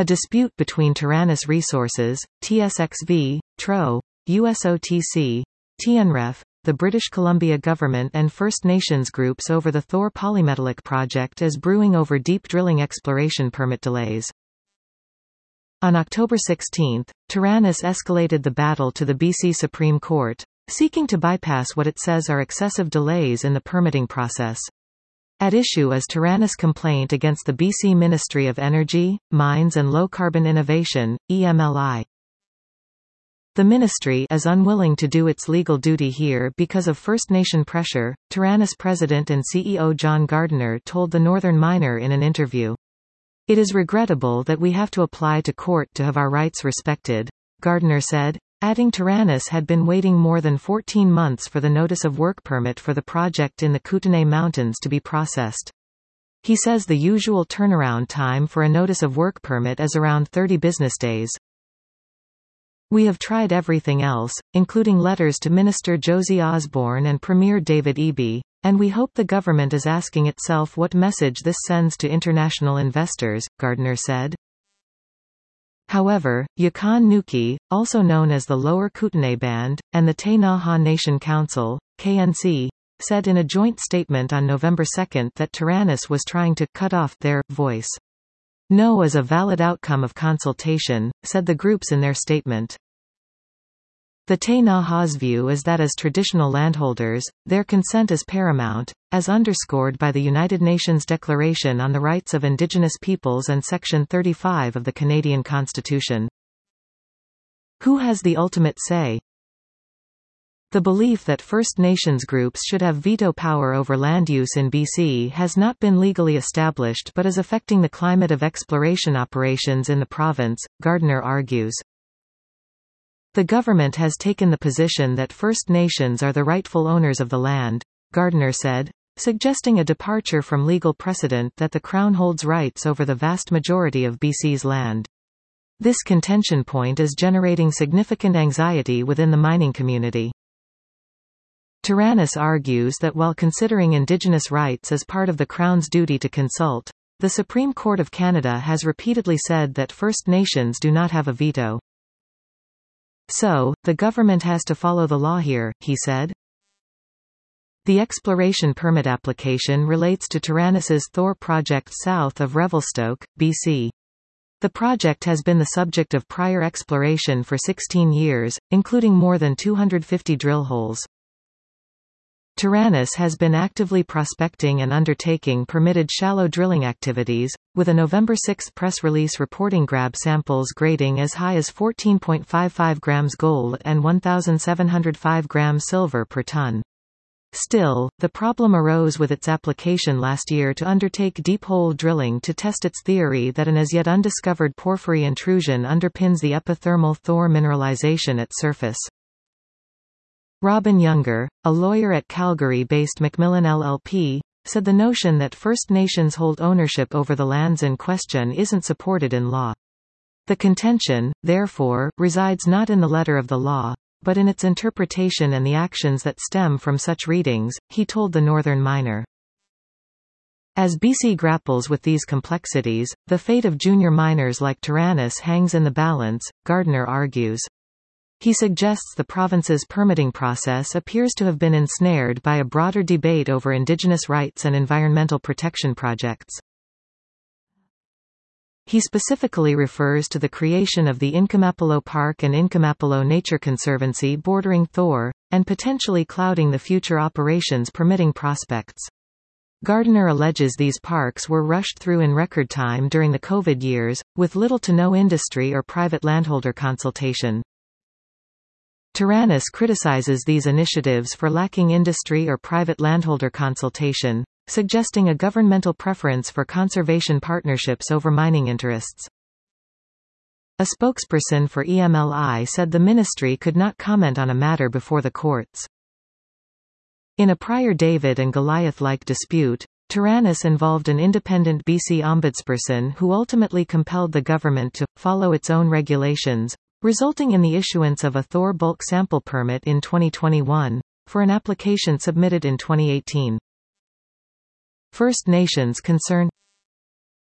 A dispute between Taranis Resources, TSXV, TRO, USOTC, TNREF, the British Columbia government and First Nations groups over the Thor polymetallic project is brewing over deep drilling exploration permit delays. On October 16, Taranis escalated the battle to the BC Supreme Court, seeking to bypass what it says are excessive delays in the permitting process. At issue is Taranis' complaint against the BC Ministry of Energy, Mines and Low Carbon Innovation, EMLI. The ministry is unwilling to do its legal duty here because of First Nation pressure, Taranis President and CEO John Gardiner told the Northern Miner in an interview. "It is regrettable that we have to apply to court to have our rights respected," Gardiner said, adding Taranis had been waiting more than 14 months for the notice of work permit for the project in the Kootenay Mountains to be processed. He says the usual turnaround time for a notice of work permit is around 30 business days. "We have tried everything else, including letters to Minister Josie Osborne and Premier David Eby, and we hope the government is asking itself what message this sends to international investors," Gardiner said. However, Yukon Nuki, also known as the Lower Kootenay Band, and the Te Naha Nation Council, KNC, said in a joint statement on November 2 that Taranis was trying to cut off their voice. "No is a valid outcome of consultation," said the groups in their statement. The Te Naha's view is that as traditional landholders, their consent is paramount, as underscored by the United Nations Declaration on the Rights of Indigenous Peoples and Section 35 of the Canadian Constitution. Who has the ultimate say? The belief that First Nations groups should have veto power over land use in BC has not been legally established but is affecting the climate of exploration operations in the province, Gardiner argues. The government has taken the position that First Nations are the rightful owners of the land, Gardiner said, suggesting a departure from legal precedent that the Crown holds rights over the vast majority of BC's land. This contention point is generating significant anxiety within the mining community. Taranis argues that while considering Indigenous rights as part of the Crown's duty to consult, the Supreme Court of Canada has repeatedly said that First Nations do not have a veto. So, the government has to follow the law here, he said. The exploration permit application relates to Taranis's Thor project south of Revelstoke, BC. The project has been the subject of prior exploration for 16 years, including more than 250 drill holes. Taranis has been actively prospecting and undertaking permitted shallow drilling activities, with a November 6 press release reporting grab samples grading as high as 14.55 grams gold and 1,705 grams silver per ton. Still, the problem arose with its application last year to undertake deep-hole drilling to test its theory that an as yet undiscovered porphyry intrusion underpins the epithermal Thor mineralization at surface. Robin Younger, a lawyer at Calgary-based Macmillan LLP, said the notion that First Nations hold ownership over the lands in question isn't supported in law. The contention, therefore, resides not in the letter of the law, but in its interpretation and the actions that stem from such readings, he told the Northern Miner. As BC grapples with these complexities, the fate of junior miners like Taranis hangs in the balance, Gardiner argues. He suggests the province's permitting process appears to have been ensnared by a broader debate over Indigenous rights and environmental protection projects. He specifically refers to the creation of the Inkamapalo Park and Inkamapalo Nature Conservancy bordering Thor, and potentially clouding the future operations permitting prospects. Gardiner alleges these parks were rushed through in record time during the COVID years, with little to no industry or private landholder consultation. Taranis criticizes these initiatives for lacking industry or private landholder consultation, suggesting a governmental preference for conservation partnerships over mining interests. A spokesperson for EMLI said the ministry could not comment on a matter before the courts. In a prior David and Goliath-like dispute, Taranis involved an independent BC ombudsperson who ultimately compelled the government to follow its own regulations, resulting in the issuance of a Thor bulk sample permit in 2021, for an application submitted in 2018. First Nations concern.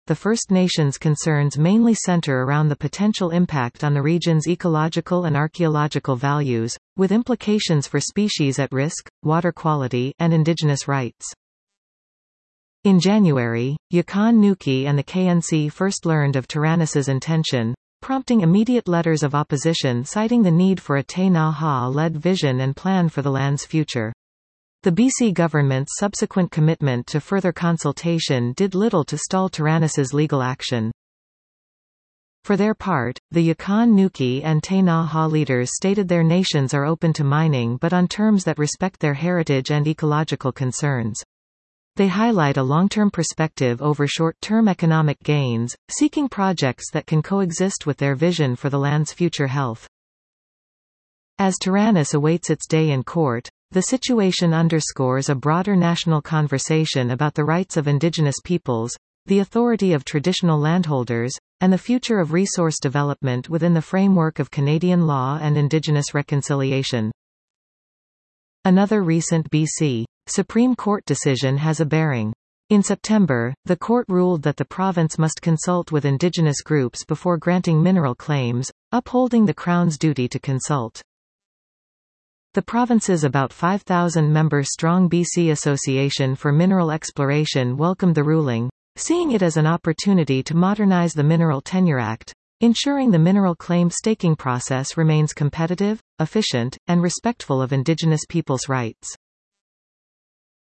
the First Nations concerns mainly center around the potential impact on the region's ecological and archaeological values, with implications for species at risk, water quality, and indigenous rights. In January, Yukon Nuki and the KNC first learned of Taranis' intention, prompting immediate letters of opposition citing the need for a Te Ngā Ha-led vision and plan for the land's future. The BC government's subsequent commitment to further consultation did little to stall Taranis' legal action. For their part, the Yukon Nuki and Te Ngā Ha leaders stated their nations are open to mining but on terms that respect their heritage and ecological concerns. They highlight a long-term perspective over short-term economic gains, seeking projects that can coexist with their vision for the land's future health. As Taranis awaits its day in court, the situation underscores a broader national conversation about the rights of Indigenous peoples, the authority of traditional landholders, and the future of resource development within the framework of Canadian law and Indigenous reconciliation. Another recent BC Supreme Court decision has a bearing. In September, the court ruled that the province must consult with Indigenous groups before granting mineral claims, upholding the Crown's duty to consult. The province's about 5,000-member-strong BC Association for Mineral Exploration welcomed the ruling, seeing it as an opportunity to modernize the Mineral Tenure Act, ensuring the mineral claim staking process remains competitive, efficient, and respectful of Indigenous peoples' rights.